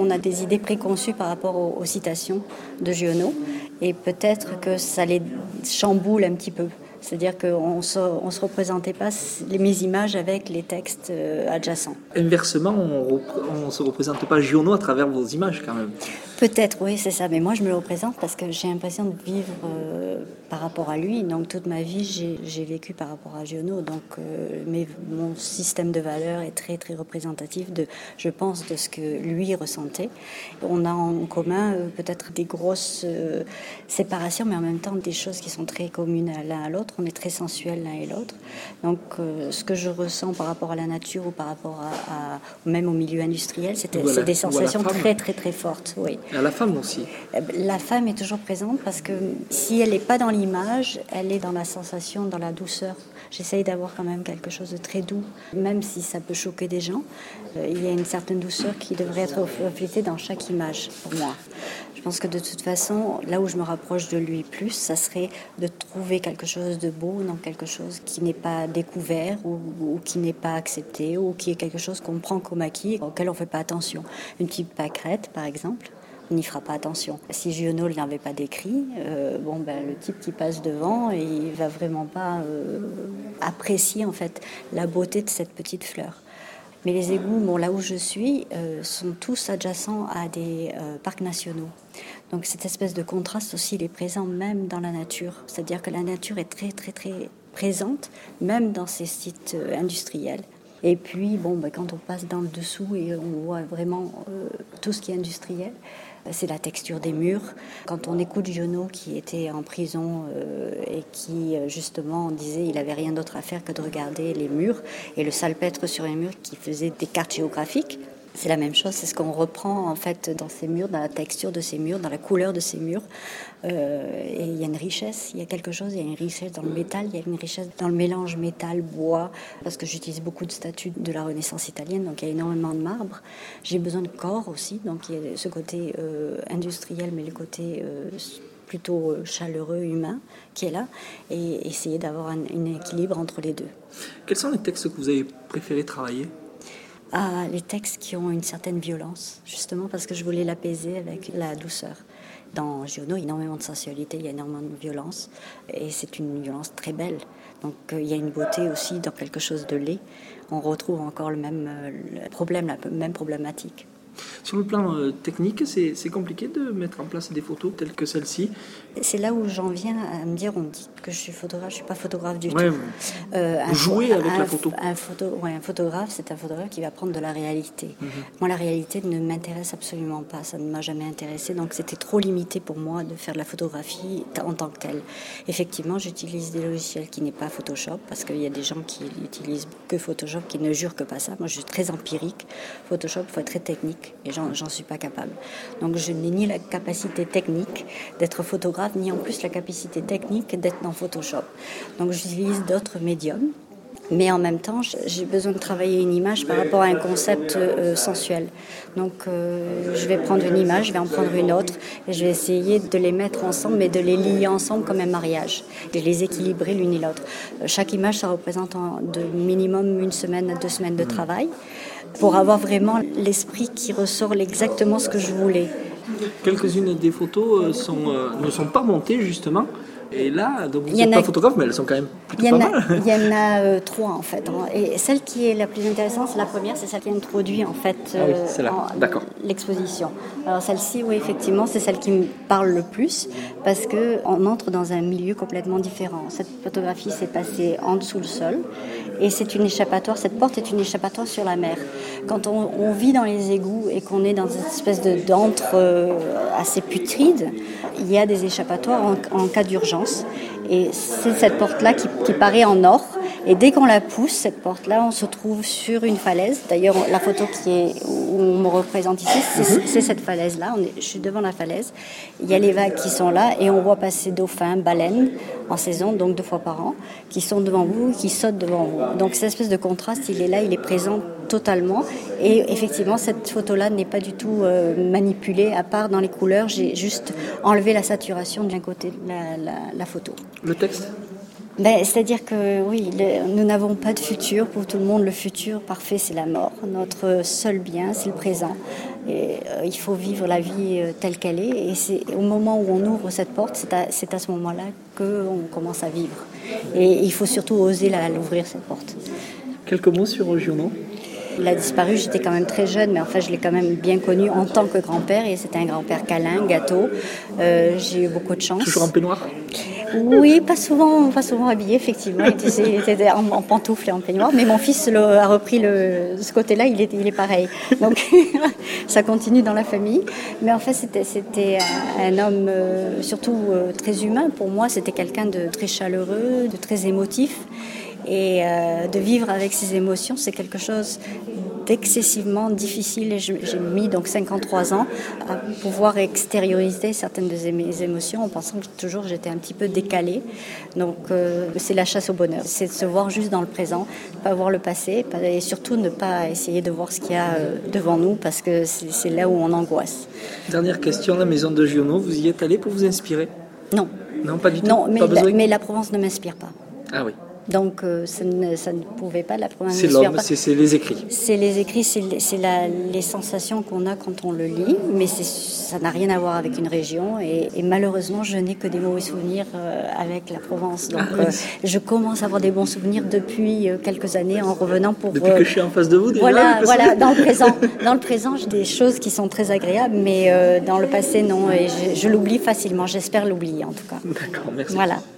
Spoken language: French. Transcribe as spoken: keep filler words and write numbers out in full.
on a des idées préconçues par rapport aux, aux citations de Giono, et peut-être que ça les chamboule un petit peu. C'est-à-dire qu'on ne se, on se représentait pas les, mes images avec les textes euh, adjacents. Inversement, on ne se représente pas Giono à travers vos images quand même. Peut-être, oui, c'est ça. Mais moi, je me le représente parce que j'ai l'impression de vivre euh, par rapport à lui. Donc, toute ma vie, j'ai, j'ai vécu par rapport à Giono. Donc, euh, mais, mon système de valeurs est très, très représentatif, de, je pense, de ce que lui ressentait. On a en commun euh, peut-être des grosses euh, séparations, mais en même temps des choses qui sont très communes à l'un à l'autre. On est très sensuels l'un et l'autre. Donc, euh, ce que je ressens par rapport à la nature ou par rapport à, à même au milieu industriel, c'était, voilà, c'est des sensations très, très, très fortes. Oui. À la femme aussi. La femme est toujours présente parce que si elle n'est pas dans l'image, elle est dans la sensation, dans la douceur. J'essaye d'avoir quand même quelque chose de très doux, même si ça peut choquer des gens. Il y a une certaine douceur qui devrait être reflétée dans chaque image, pour moi. Je pense que de toute façon, là où je me rapproche de lui plus, ça serait de trouver quelque chose de beau dans quelque chose qui n'est pas découvert ou, ou qui n'est pas accepté ou qui est quelque chose qu'on prend comme acquis, auquel on ne fait pas attention. Une petite pâquerette, par exemple. On n'y fera pas attention. Si Giono ne l'avait pas décrit, euh, bon, ben, le type qui passe devant, il ne va vraiment pas euh, apprécier en fait, la beauté de cette petite fleur. Mais les égouts, bon, là où je suis, euh, sont tous adjacents à des euh, parcs nationaux. Donc cette espèce de contraste aussi, il est présent même dans la nature. C'est-à-dire que la nature est très, très, très présente, même dans ces sites euh, industriels. Et puis, bon, ben, quand on passe dans le dessous et on voit vraiment euh, tout ce qui est industriel, c'est la texture des murs. Quand on écoute Giono qui était en prison euh, et qui justement disait qu'il n'avait rien d'autre à faire que de regarder les murs et le salpêtre sur les murs qui faisait des cartes géographiques, c'est la même chose, c'est ce qu'on reprend en fait dans ces murs, dans la texture de ces murs, dans la couleur de ces murs. Euh, et il y a une richesse, il y a quelque chose, il y a une richesse dans le métal, il y a une richesse dans le mélange métal-bois, parce que j'utilise beaucoup de statues de la Renaissance italienne, donc il y a énormément de marbre. J'ai besoin de corps aussi, donc il y a ce côté euh, industriel, mais le côté euh, plutôt chaleureux, humain, qui est là, et essayer d'avoir un, un équilibre entre les deux. Quels sont les textes que vous avez préféré travailler ? Ah, les textes qui ont une certaine violence, justement parce que je voulais l'apaiser avec la douceur. Dans Giono, il y a énormément de sensualité, il y a énormément de violence, et c'est une violence très belle. Donc euh, il y a une beauté aussi dans quelque chose de laid. On retrouve encore le même euh, le problème, la même problématique. Sur le plan euh, technique, c'est, c'est compliqué de mettre en place des photos telles que celle-ci. C'est là où j'en viens à me dire, on me dit que je suis photographe, je ne suis pas photographe du ouais, tout. Euh, vous jouez avec un, la photo. Un, photo ouais, un photographe, c'est un photographe qui va prendre de la réalité. Mm-hmm. Moi, la réalité ne m'intéresse absolument pas, ça ne m'a jamais intéressé, donc c'était trop limité pour moi de faire de la photographie en tant que telle. Effectivement, j'utilise des logiciels qui n'est pas Photoshop, parce qu'il y a des gens qui utilisent que Photoshop, qui ne jurent que pas ça. Moi, je suis très empirique. Photoshop, il faut être très technique, et j'en, j'en suis pas capable. Donc, je n'ai ni la capacité technique d'être photographe, ni en plus la capacité technique d'être dans Photoshop. Donc j'utilise d'autres médiums, mais en même temps j'ai besoin de travailler une image par rapport à un concept euh, sensuel. Donc euh, je vais prendre une image, je vais en prendre une autre, et je vais essayer de les mettre ensemble, mais de les lier ensemble comme un mariage, de les équilibrer l'une et l'autre. Euh, chaque image, ça représente en, de minimum une semaine à deux semaines de travail, pour avoir vraiment l'esprit qui ressort exactement ce que je voulais. Quelques-unes des photos sont, euh, ne sont pas montées justement. Et là, donc vous n'êtes pas photographe, mais elles sont quand même plutôt pas mal. Il y en a euh, trois en fait. Et celle qui est la plus intéressante, c'est la première, c'est celle qui introduit en fait euh, ah oui, c'est là. En, D'accord. l'exposition. Alors celle-ci, oui, effectivement, c'est celle qui me parle le plus parce qu'on entre dans un milieu complètement différent. Cette photographie s'est passée en dessous du sol et c'est une échappatoire. Cette porte est une échappatoire sur la mer. Quand on, on vit dans les égouts et qu'on est dans cette espèce de, d'antre euh, assez putride, il y a des échappatoires en, en cas d'urgence. Et c'est cette porte-là qui, qui paraît en or. Et dès qu'on la pousse, cette porte-là, on se trouve sur une falaise. D'ailleurs, la photo qui est, où on me représente ici, c'est, c'est cette falaise-là. On est, je suis devant la falaise. Il y a les vagues qui sont là et on voit passer dauphins, baleines en saison, donc deux fois par an, qui sont devant vous, qui sautent devant vous. Donc cette espèce de contraste, il est là, il est présent totalement. Et effectivement, cette photo-là n'est pas du tout euh, manipulée, à part dans les couleurs. J'ai juste enlevé la saturation d'un côté de la, la, la photo. Le texte ? Ben, c'est-à-dire que oui, le, nous n'avons pas de futur. Pour tout le monde, le futur parfait, c'est la mort. Notre seul bien, c'est le présent. Et, euh, il faut vivre la vie euh, telle qu'elle est. Et c'est au moment où on ouvre cette porte, c'est à, c'est à ce moment-là qu'on commence à vivre. Et il faut surtout oser la, l'ouvrir, cette porte. Quelques mots sur Giono ? Il a disparu, j'étais quand même très jeune, mais en fait, je l'ai quand même bien connu en tant que grand-père. Et c'était un grand-père câlin, gâteau. Euh, j'ai eu beaucoup de chance. Toujours en peignoir ? Oui, pas souvent, pas souvent habillé, effectivement. Il était, il était en, en pantoufles et en peignoir. Mais mon fils le, a repris le, ce côté-là, il est, il est pareil. Donc, ça continue dans la famille. Mais en fait, c'était, c'était un homme euh, surtout euh, très humain. Pour moi, c'était quelqu'un de très chaleureux, de très émotif. Et euh, de vivre avec ses émotions, c'est quelque chose d'excessivement difficile. Et je, j'ai mis donc cinquante-trois ans à pouvoir extérioriser certaines de mes émotions en pensant que toujours j'étais un petit peu décalée. Donc euh, c'est la chasse au bonheur. C'est de se voir juste dans le présent, ne pas voir le passé et surtout ne pas essayer de voir ce qu'il y a devant nous parce que c'est, c'est là où on angoisse. Dernière question, la maison de Giono, vous y êtes allé pour vous inspirer ? Non. Non, pas du tout. Non, mais, pas la, mais la Provence ne m'inspire pas. Ah oui. Donc euh, ça, ne, ça ne pouvait pas, la Provence c'est l'homme, c'est, c'est les écrits. C'est les écrits, c'est, c'est la, les sensations qu'on a quand on le lit, mais c'est, ça n'a rien à voir avec une région. Et, et malheureusement, je n'ai que des mauvais souvenirs euh, avec la Provence. Donc ah, euh, je commence à avoir des bons souvenirs depuis euh, quelques années en revenant pour... Depuis euh, que je suis en face de vous déjà. Voilà, voilà dans, le présent, dans le présent, j'ai des choses qui sont très agréables, mais euh, dans le passé, non. Et je, je l'oublie facilement, j'espère l'oublier en tout cas. D'accord, merci. Voilà.